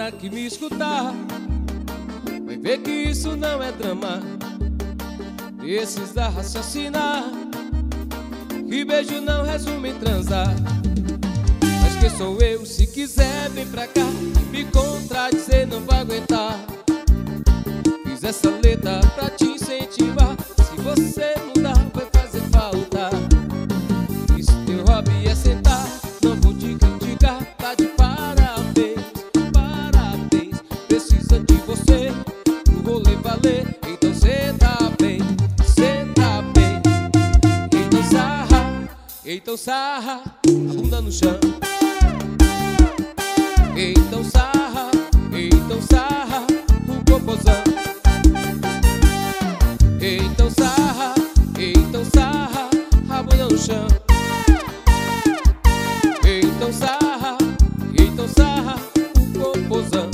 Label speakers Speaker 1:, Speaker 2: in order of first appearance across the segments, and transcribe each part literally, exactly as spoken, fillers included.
Speaker 1: hora que me escutar, vai ver que isso não é drama. Precisa raciocinar, que beijo não resume em transar. Mas quem sou eu? Se quiser vem pra cá, me contradizer não vai aguentar. Fiz essa letra pra te incentivar, se você mudar vai fazer falta. E se teu hobby é sentar, não vou te criticar, tá de parabéns, parabéns. Precisa de você pro rolê valer, então senta bem, senta bem. Então sarra, então sarra a bunda no chão. Então sarra, então sarra o popozão. Então sarra, então sarra a bunda no chão. Então sarra, então sarra o popozão.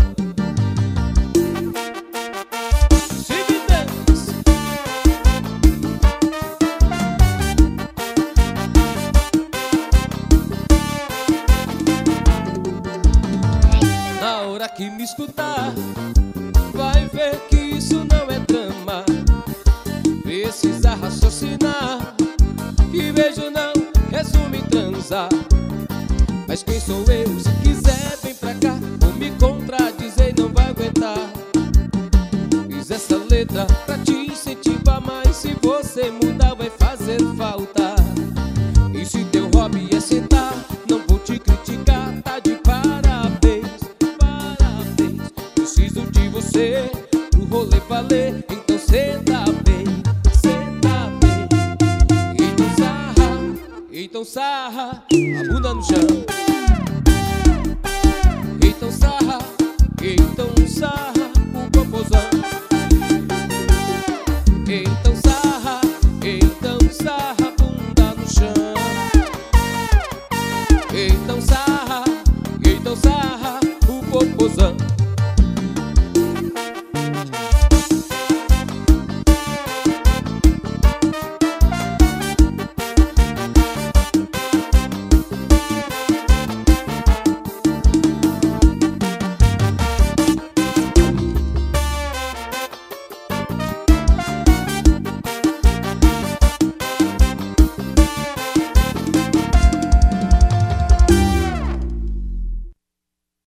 Speaker 1: Na hora que me escutar, vai ver que isso não é drama. Precisa raciocinar, que beijo não resume em transar. Mas quem sou eu? Se quiser vem pra cá, vou me contradizer e não vai aguentar. Fiz essa letra pra te incentivar, mas se você mudar vai fazer falta. E se teu hobby é sentar, não vou te criticar, tá de parabéns, parabéns. Preciso de você pro rolê valer, então senta bem, senta bem. Então sarra, então sarra a bunda no chão.